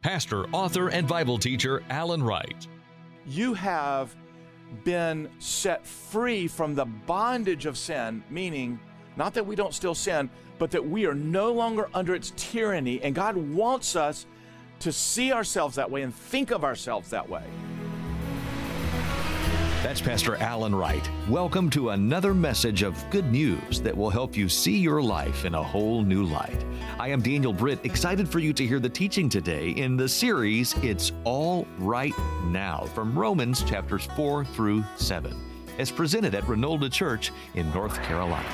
pastor, author, and Bible teacher Alan Wright. You have been set free from the bondage of sin, meaning not that we don't still sin, but that we are no longer under its tyranny, and God wants us to see ourselves that way and think of ourselves that way. That's Pastor Alan Wright. Welcome to another message of good news that will help you see your life in a whole new light. I am Daniel Britt, excited for you to hear the teaching today in the series, It's All Right Now, from Romans chapters 4 through 7, as presented at Renolda Church in North Carolina.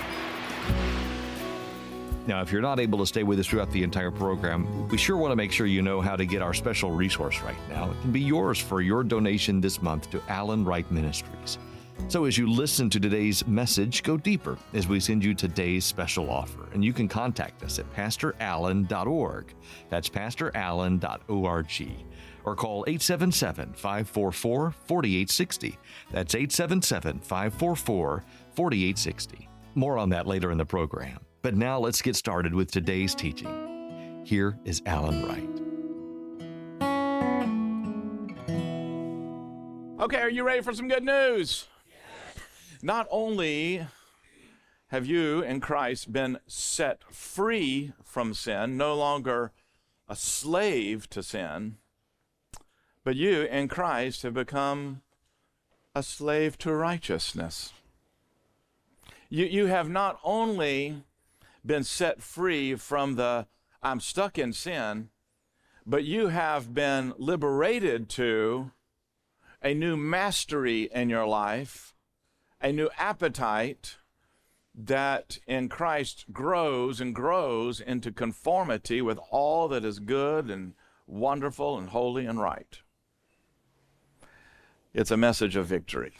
Now, if you're not able to stay with us throughout the entire program, we sure want to make sure you know how to get our special resource right now. It can be yours for your donation this month to Alan Wright Ministries. So as you listen to today's message, go deeper as we send you today's special offer. And you can contact us at pastorallen.org. That's pastorallen.org. Or call 877-544-4860. That's 877-544-4860. More on that later in the program. But now let's get started with today's teaching. Here is Alan Wright. Okay, are you ready for some good news? Yes. Not only have you in Christ been set free from sin, no longer a slave to sin, but you in Christ have become a slave to righteousness. You have not only been set free from the I'm stuck in sin, but you have been liberated to a new mastery in your life, a new appetite that in Christ grows and grows into conformity with all that is good and wonderful and holy and right. It's a message of victory.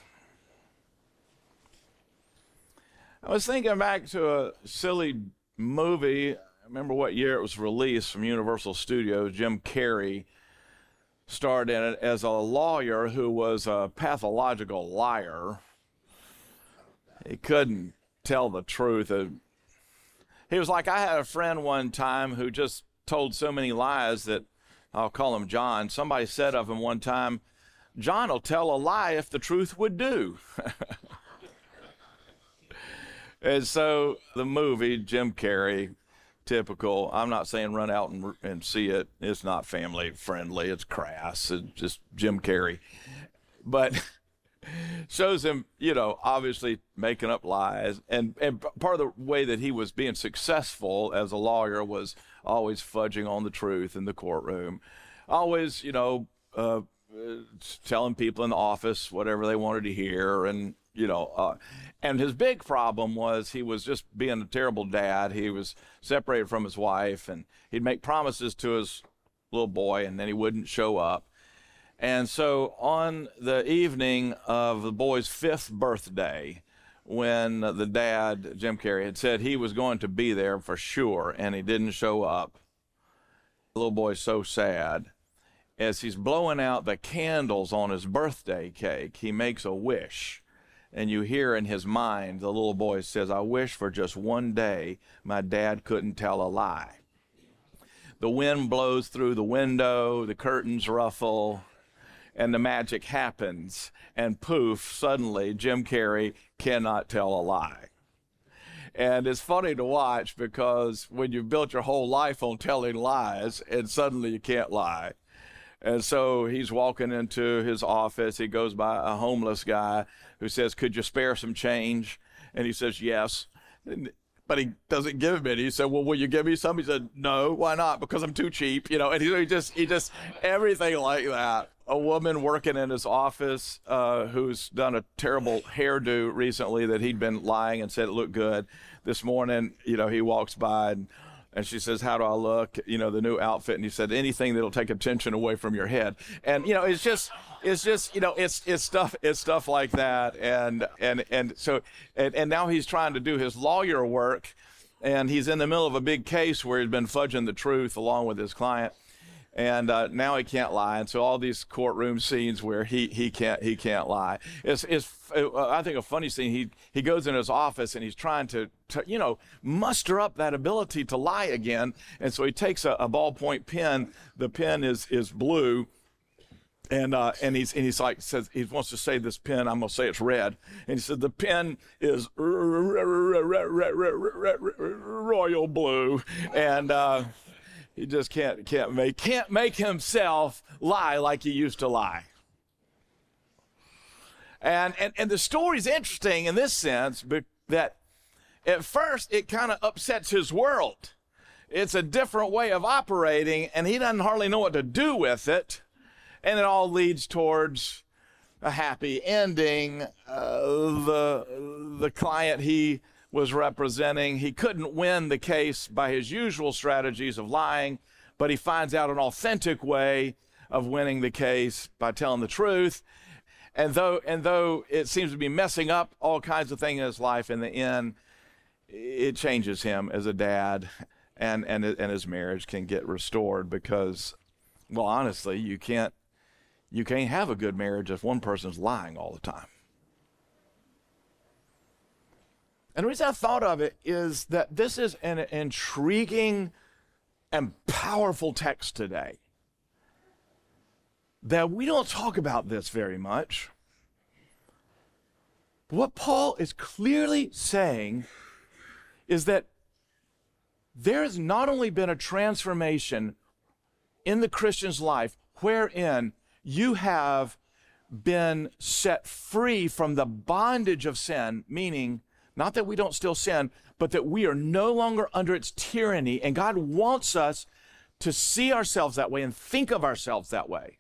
I was thinking back to a silly movie. I remember what year it was released from Universal Studios. Jim Carrey starred in it as a lawyer who was a pathological liar. He couldn't tell the truth. He was like, I had a friend one time who just told so many lies that I'll call him John. Somebody said of him one time, John will tell a lie if the truth would do. And so the movie, Jim Carrey, typical. I'm not saying run out and see it. It's not family friendly. It's crass. It's just Jim Carrey. But shows him, obviously making up lies. And part of the way that he was being successful as a lawyer was always fudging on the truth in the courtroom. Always, telling people in the office whatever they wanted to hear. And and his big problem was he was just being a terrible dad. He was separated from his wife, and he'd make promises to his little boy, and then he wouldn't show up. And so on the evening of the boy's 5th birthday, when the dad, Jim Carrey, had said he was going to be there for sure, and he didn't show up, the little boy's so sad. As he's blowing out the candles on his birthday cake, he makes a wish. And you hear in his mind, the little boy says, I wish for just one day my dad couldn't tell a lie. The wind blows through the window, the curtains ruffle, and the magic happens. And poof, suddenly Jim Carrey cannot tell a lie. And it's funny to watch because when you've built your whole life on telling lies and suddenly you can't lie. And so he's walking into his office. He goes by a homeless guy who says, could you spare some change? And he says, yes. But he doesn't give him any. He said, well, will you give me some? He said, no, why not? Because I'm too cheap. And he just everything like that. A woman working in his office who's done a terrible hairdo recently that he'd been lying and said it looked good. This morning, he walks by and she says, how do I look? The new outfit. And he said, anything that'll take attention away from your head. And, it's stuff like that. And so now he's trying to do his lawyer work, and he's in the middle of a big case where he's been fudging the truth along with his client. And now he can't lie, and so all these courtroom scenes where he can't lie. It's I think a funny scene. He goes in his office and he's trying to muster up that ability to lie again, and so he takes a ballpoint pen. The pen is blue, and he's like, says he wants to say this pen. I'm gonna say it's red, and he said the pen is royal blue, and he just can't make himself lie like he used to lie. And the story's interesting in this sense, that at first it kind of upsets his world. It's a different way of operating, and he doesn't hardly know what to do with it. And it all leads towards a happy ending. The client he was representing, he couldn't win the case by his usual strategies of lying, but he finds out an authentic way of winning the case by telling the truth. And though it seems to be messing up all kinds of things in his life, in the end, it changes him as a dad, and his marriage can get restored, because, well, honestly, you can't have a good marriage if one person's lying all the time. And the reason I thought of it is that this is an intriguing and powerful text today, that we don't talk about this very much. What Paul is clearly saying is that there has not only been a transformation in the Christian's life wherein you have been set free from the bondage of sin, meaning not that we don't still sin, but that we are no longer under its tyranny, and God wants us to see ourselves that way and think of ourselves that way.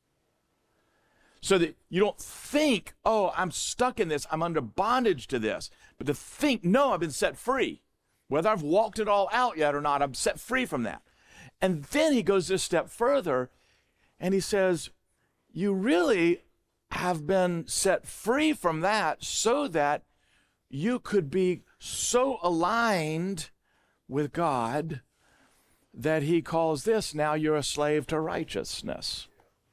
So that you don't think, oh, I'm stuck in this, I'm under bondage to this, but to think, no, I've been set free. Whether I've walked it all out yet or not, I'm set free from that. And then he goes this step further, and he says, you really have been set free from that so that you could be so aligned with God that he calls this, now you're a slave to righteousness.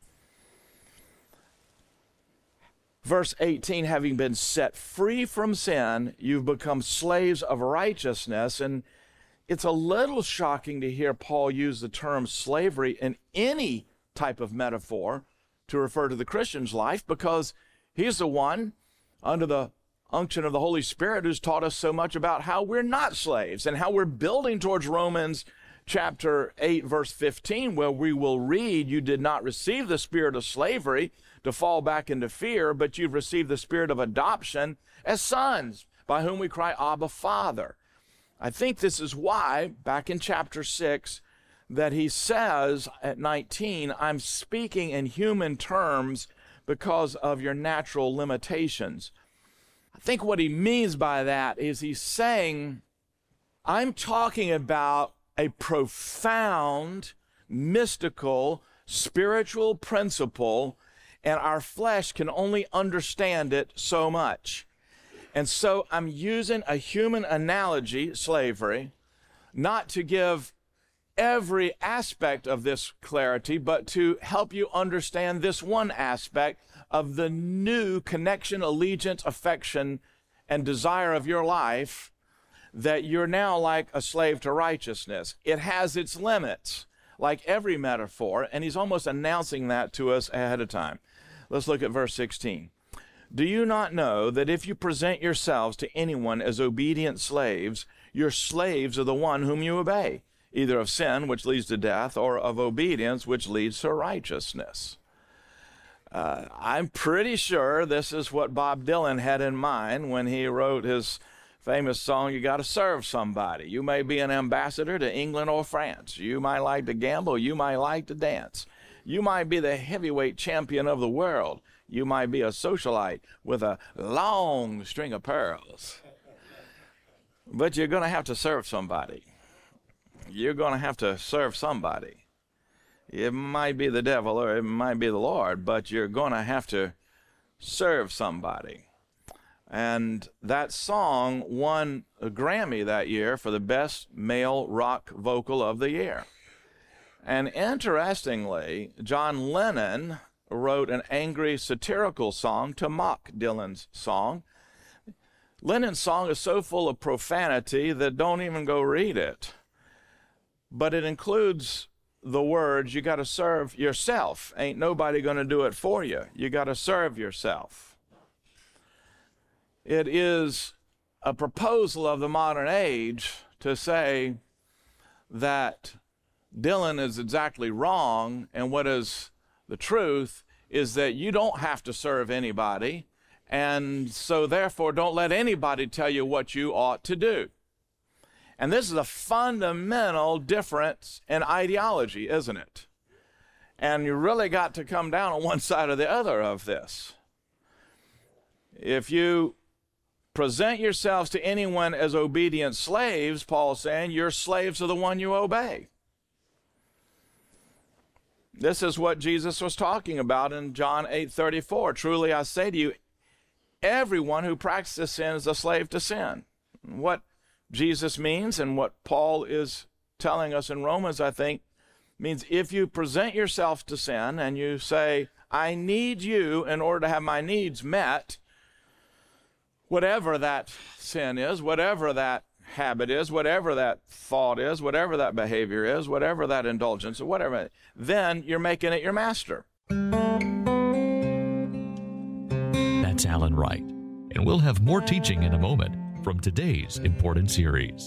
Verse 18, having been set free from sin, you've become slaves of righteousness. And it's a little shocking to hear Paul use the term slavery in any type of metaphor to refer to the Christian's life, because he's the one under the unction of the Holy Spirit who's taught us so much about how we're not slaves and how we're building towards Romans chapter 8, verse 15, where we will read, you did not receive the spirit of slavery to fall back into fear, but you've received the spirit of adoption as sons, by whom we cry, Abba, Father. I think this is why, back in chapter 6, that he says at 19, I'm speaking in human terms because of your natural limitations. I think what he means by that is he's saying, I'm talking about a profound, mystical, spiritual principle, and our flesh can only understand it so much. And so I'm using a human analogy, slavery, not to give every aspect of this clarity, but to help you understand this one aspect of the new connection, allegiance, affection, and desire of your life, that you're now like a slave to righteousness. It has its limits, like every metaphor, and he's almost announcing that to us ahead of time. Let's look at verse 16. Do you not know that if you present yourselves to anyone as obedient slaves, your slaves are the one whom you obey, either of sin, which leads to death, or of obedience, which leads to righteousness? I'm pretty sure this is what Bob Dylan had in mind when he wrote his famous song, You Gotta Serve Somebody. You may be an ambassador to England or France. You might like to gamble. You might like to dance. You might be the heavyweight champion of the world. You might be a socialite with a long string of pearls. But you're going to have to serve somebody. You're going to have to serve somebody. It might be the devil or it might be the Lord, but you're going to have to serve somebody. And that song won a Grammy that year for the best male rock vocal of the year. And interestingly, John Lennon wrote an angry satirical song to mock Dylan's song. Lennon's song is so full of profanity that don't even go read it. But it includes the words, you got to serve yourself. Ain't nobody going to do it for you. You got to serve yourself. It is a proposal of the modern age to say that Dylan is exactly wrong, and what is the truth is that you don't have to serve anybody, and so therefore don't let anybody tell you what you ought to do. And this is a fundamental difference in ideology, isn't it? And you really got to come down on one side or the other of this. If you present yourselves to anyone as obedient slaves, Paul's saying, you're slaves of the one you obey. This is what Jesus was talking about in John 8:34. Truly I say to you, everyone who practices sin is a slave to sin. What Jesus means and what Paul is telling us in Romans, I think, means if you present yourself to sin and you say, I need you in order to have my needs met, whatever that sin is, whatever that habit is, whatever that thought is, whatever that behavior is, whatever that indulgence, or whatever, then you're making it your master. That's Alan Wright. And we'll have more teaching in a moment from today's important series.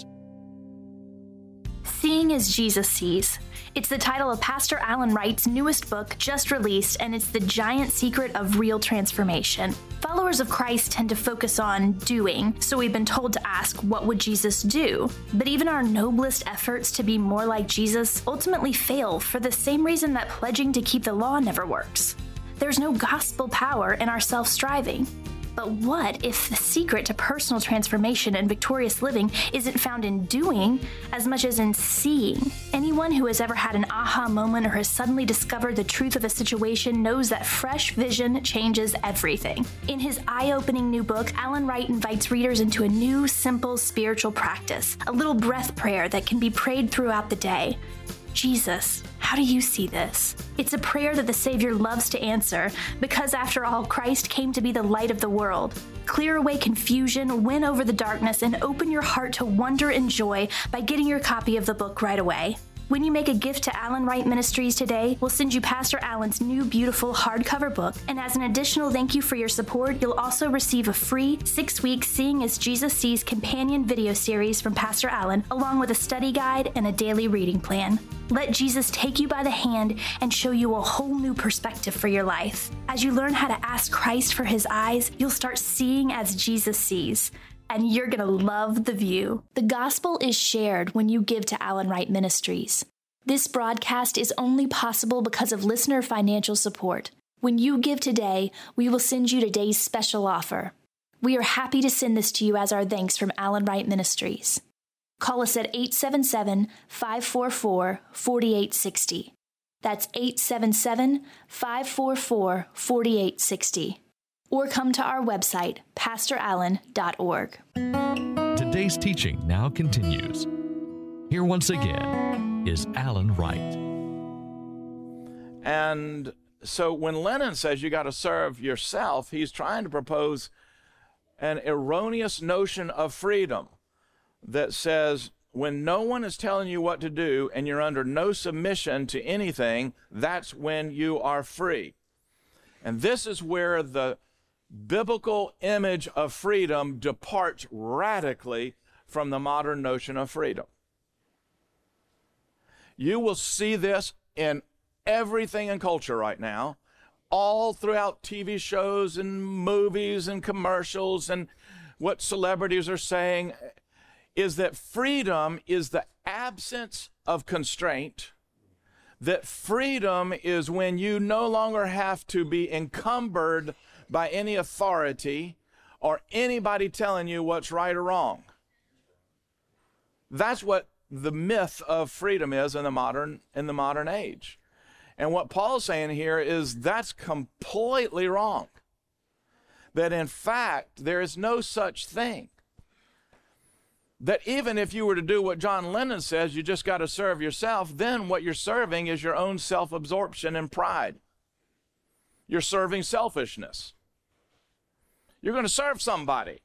Seeing as Jesus Sees. It's the title of Pastor Alan Wright's newest book, just released, and it's the giant secret of real transformation. Followers of Christ tend to focus on doing, so we've been told to ask, what would Jesus do? But even our noblest efforts to be more like Jesus ultimately fail for the same reason that pledging to keep the law never works. There's no gospel power in our self-striving. But what if the secret to personal transformation and victorious living isn't found in doing as much as in seeing? Anyone who has ever had an aha moment or has suddenly discovered the truth of a situation knows that fresh vision changes everything. In his eye-opening new book, Alan Wright invites readers into a new, simple spiritual practice, a little breath prayer that can be prayed throughout the day. Jesus, how do you see this? It's a prayer that the Savior loves to answer because, after all, Christ came to be the light of the world. Clear away confusion, win over the darkness, and open your heart to wonder and joy by getting your copy of the book right away. When you make a gift to Alan Wright Ministries today, we'll send you Pastor Alan's new beautiful hardcover book, and as an additional thank you for your support, you'll also receive a free 6-week Seeing as Jesus Sees companion video series from Pastor Alan, along with a study guide and a daily reading plan. Let Jesus take you by the hand and show you a whole new perspective for your life. As you learn how to ask Christ for his eyes, you'll start seeing as Jesus sees. And you're going to love the view. The gospel is shared when you give to Alan Wright Ministries. This broadcast is only possible because of listener financial support. When you give today, we will send you today's special offer. We are happy to send this to you as our thanks from Alan Wright Ministries. Call us at 877-544-4860. That's 877-544-4860. Or come to our website, pastorallen.org. Today's teaching now continues. Here once again is Alan Wright. And so when Lennon says you got to serve yourself, he's trying to propose an erroneous notion of freedom that says when no one is telling you what to do and you're under no submission to anything, that's when you are free. And this is where the biblical image of freedom departs radically from the modern notion of freedom. You will see this in everything in culture right now, all throughout TV shows and movies and commercials, and what celebrities are saying is that freedom is the absence of constraint, that freedom is when you no longer have to be encumbered by any authority or anybody telling you what's right or wrong. That's what the myth of freedom is in the modern age. And what Paul's saying here is that's completely wrong. That in fact, there is no such thing. that even if you were to do what John Lennon says, you just got to serve yourself, then what you're serving is your own self-absorption and pride. You're serving selfishness. You're going to serve somebody.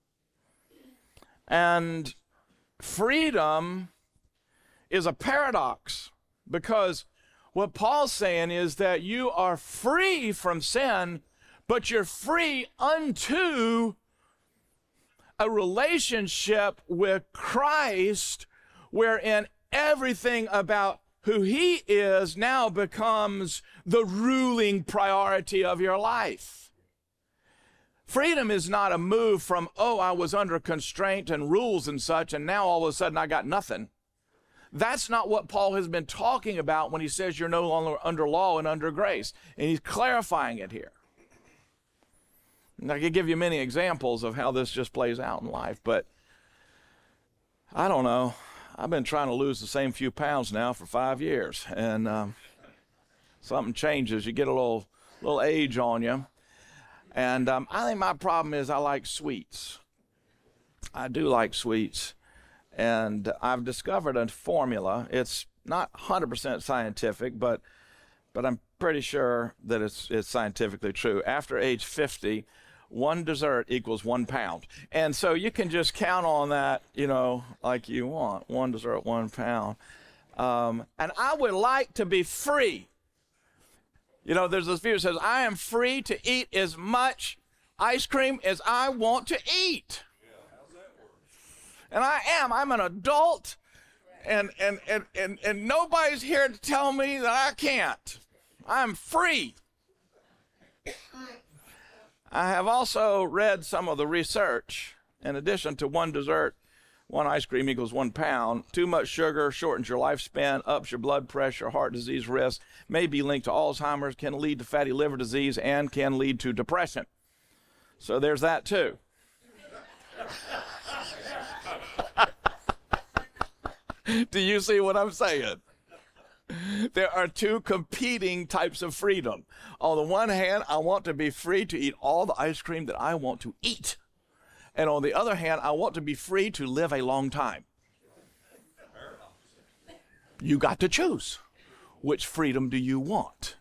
And freedom is a paradox, because what Paul's saying is that you are free from sin, but you're free unto a relationship with Christ, wherein everything about who he is now becomes the ruling priority of your life. Freedom is not a move from, oh, I was under constraint and rules and such, and now all of a sudden I got nothing. That's not what Paul has been talking about when he says you're no longer under law and under grace. And he's clarifying it here. And I could give you many examples of how this just plays out in life, but I don't know. I've been trying to lose the same few pounds now for 5 years, and something changes. You get a little age on you. And I think my problem is I like sweets. I do like sweets. And I've discovered a formula. It's not 100% scientific, but I'm pretty sure that it's scientifically true. After age 50, one dessert equals 1 pound. And so you can just count on that, like you want. One dessert, 1 pound. And I would like to be free. There's this view that says, I am free to eat as much ice cream as I want to eat. And I am. I'm an adult, and nobody's here to tell me that I can't. I'm free. I have also read some of the research. In addition to one dessert, one ice cream equals 1 pound. Too much sugar shortens your lifespan, ups your blood pressure, heart disease risk, may be linked to Alzheimer's, can lead to fatty liver disease, and can lead to depression. So there's that too. Do you see what I'm saying? There are two competing types of freedom. On the one hand, I want to be free to eat all the ice cream that I want to eat. And on the other hand, I want to be free to live a long time. You got to choose. Which freedom do you want?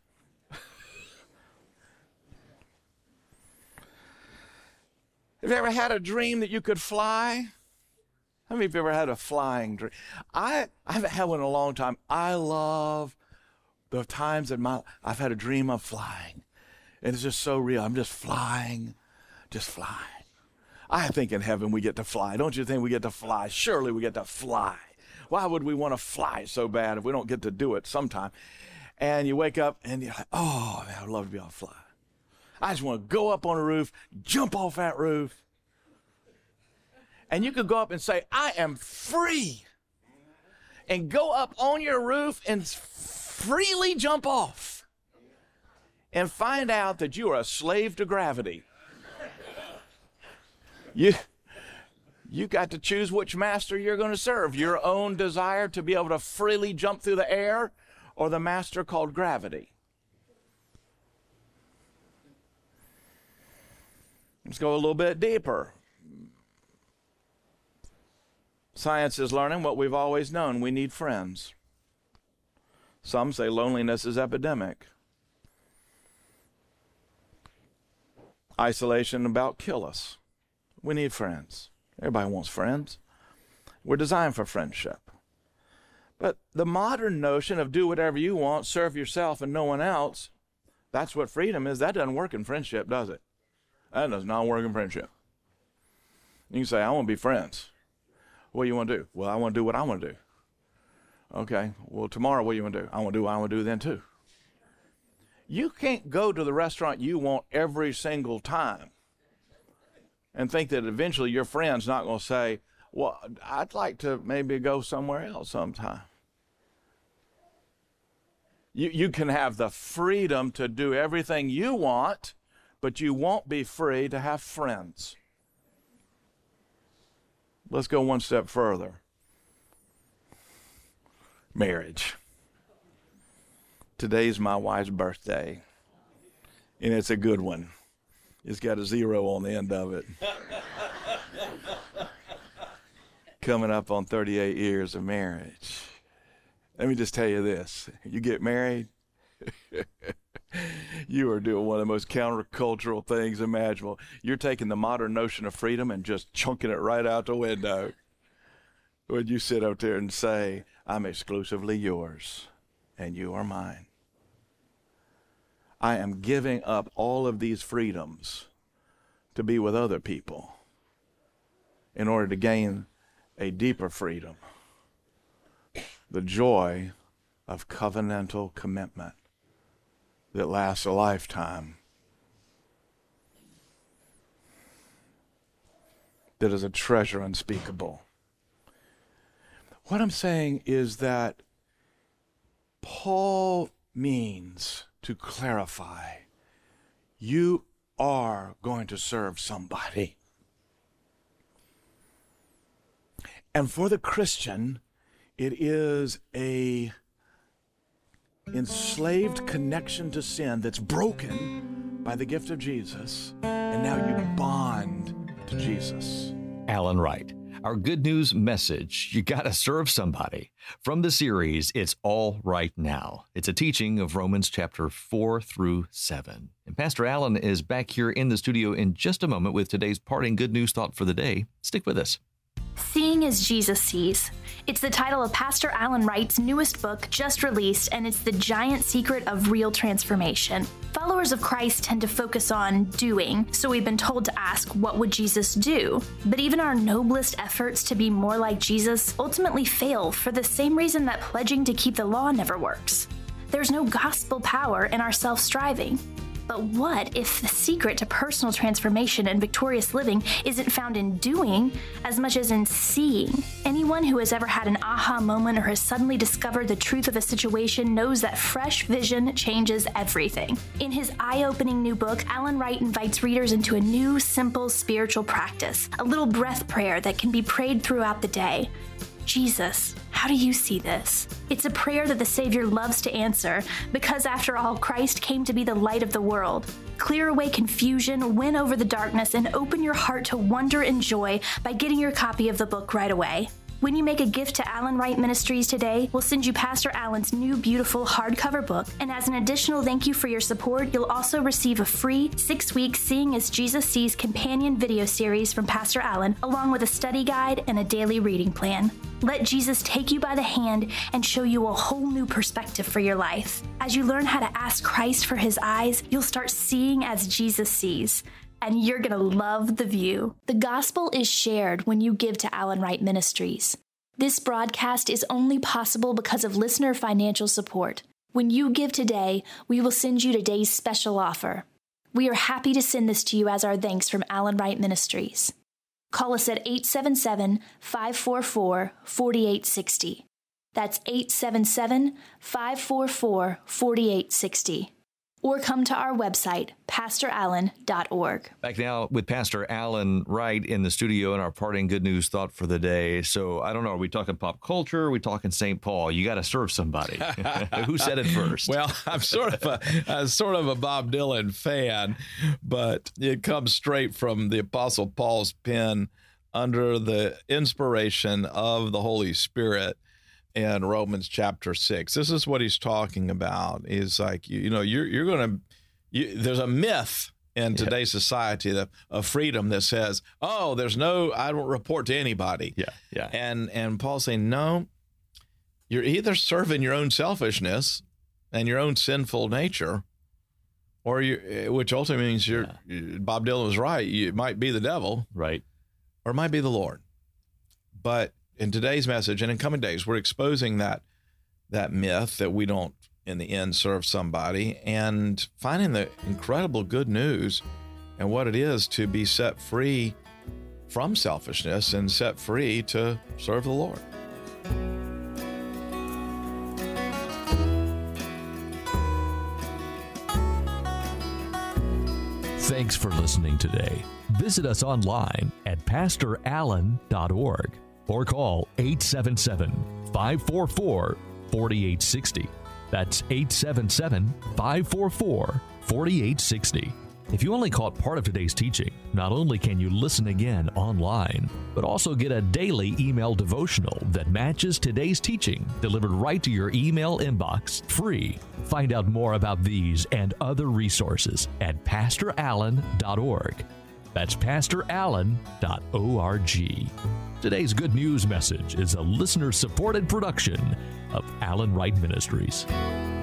Have you ever had a dream that you could fly? How many of you ever had a flying dream? I haven't had one in a long time. I love the times that I've had a dream of flying. And it's just so real. I'm just flying, just flying. I think in heaven we get to fly. Don't you think we get to fly? Surely we get to fly. Why would we want to fly so bad if we don't get to do it sometime? And you wake up and you're like, oh, man, I'd love to be able to fly. I just want to go up on a roof, jump off that roof. And you could go up and say, I am free. And go up on your roof and freely jump off. And find out that you are a slave to gravity. You got to choose which master you're going to serve. Your own desire to be able to freely jump through the air, or the master called gravity. Let's go a little bit deeper. Science is learning what we've always known. We need friends. Some say loneliness is epidemic. Isolation about kill us. We need friends. Everybody wants friends. We're designed for friendship. But the modern notion of do whatever you want, serve yourself and no one else, that's what freedom is. That doesn't work in friendship, does it? That does not work in friendship. You can say, I want to be friends. What do you want to do? Well, I want to do what I want to do. Okay, well, tomorrow what do you want to do? I want to do what I want to do then too. You can't go to the restaurant you want every single time and think that eventually your friend's not going to say, well, I'd like to maybe go somewhere else sometime. You can have the freedom to do everything you want, but you won't be free to have friends. Let's go one step further. Marriage. Today's my wife's birthday, and it's a good one. It's got a 0 on the end of it. coming up on 38 years of marriage. Let me just tell you this. You get married, you are doing one of the most countercultural things imaginable. You're taking the modern notion of freedom and just chunking it right out the window. When you sit out there and say, I'm exclusively yours and you are mine. I am giving up all of these freedoms to be with other people in order to gain a deeper freedom, the joy of covenantal commitment that lasts a lifetime, that is a treasure unspeakable. What I'm saying is that Paul means to clarify, you are going to serve somebody. And for the Christian, it is a enslaved connection to sin that's broken by the gift of Jesus, and now you bond to Jesus. Alan Wright, our good news message, you got to serve somebody. From the series, It's All Right Now. It's a teaching of Romans chapter 4 through 7. And Pastor Alan is back here in the studio in just a moment with today's parting good news thought for the day. Stick with us. Seeing as Jesus Sees. It's the title of Pastor Alan Wright's newest book, just released, and it's the giant secret of real transformation. Followers of Christ tend to focus on doing, so we've been told to ask, what would Jesus do? But even our noblest efforts to be more like Jesus ultimately fail for the same reason that pledging to keep the law never works. There's no gospel power in our self-striving. But what if the secret to personal transformation and victorious living isn't found in doing as much as in seeing? Anyone who has ever had an aha moment or has suddenly discovered the truth of a situation knows that fresh vision changes everything. In his eye-opening new book, Alan Wright invites readers into a new, simple spiritual practice, a little breath prayer that can be prayed throughout the day. Jesus, how do you see this? It's a prayer that the Savior loves to answer because, after all, Christ came to be the light of the world. Clear away confusion, win over the darkness, and open your heart to wonder and joy by getting your copy of the book right away. When you make a gift to Alan Wright Ministries today, we'll send you Pastor Alan's new beautiful hardcover book, and as an additional thank you for your support, you'll also receive a free 6-week Seeing as Jesus Sees companion video series from Pastor Alan, along with a study guide and a daily reading plan. Let Jesus take you by the hand and show you a whole new perspective for your life. As you learn how to ask Christ for his eyes, you'll start seeing as Jesus sees. And you're going to love the view. The gospel is shared when you give to Alan Wright Ministries. This broadcast is only possible because of listener financial support. When you give today, we will send you today's special offer. We are happy to send this to you as our thanks from Alan Wright Ministries. Call us at 877-544-4860. That's 877-544-4860. Or come to our website, PastorAlan.org. Back now with Pastor Alan Wright in the studio and our parting good news thought for the day. So I don't know, are we talking pop culture? Are we talking St. Paul? You got to serve somebody. Who said it first? Well, I'm sort of a Bob Dylan fan, but it comes straight from the Apostle Paul's pen under the inspiration of the Holy Spirit. In Romans chapter 6, this is what he's talking about. Is like, you're going to, there's a myth in today's society of freedom that says, I don't report to anybody. Yeah. And Paul's saying, no, you're either serving your own selfishness and your own sinful nature, or which ultimately means Bob Dylan was right. It might be the devil. Right. Or it might be the Lord. But in today's message and in coming days, we're exposing that myth that we don't, in the end, serve somebody, and finding the incredible good news and what it is to be set free from selfishness and set free to serve the Lord. Thanks for listening today. Visit us online at PastorAlan.org. or call 877-544-4860. That's 877-544-4860. If you only caught part of today's teaching, not only can you listen again online, but also get a daily email devotional that matches today's teaching delivered right to your email inbox, free. Find out more about these and other resources at PastorAllen.org. That's PastorAllen.org. Today's Good News message is a listener-supported production of Allen Wright Ministries.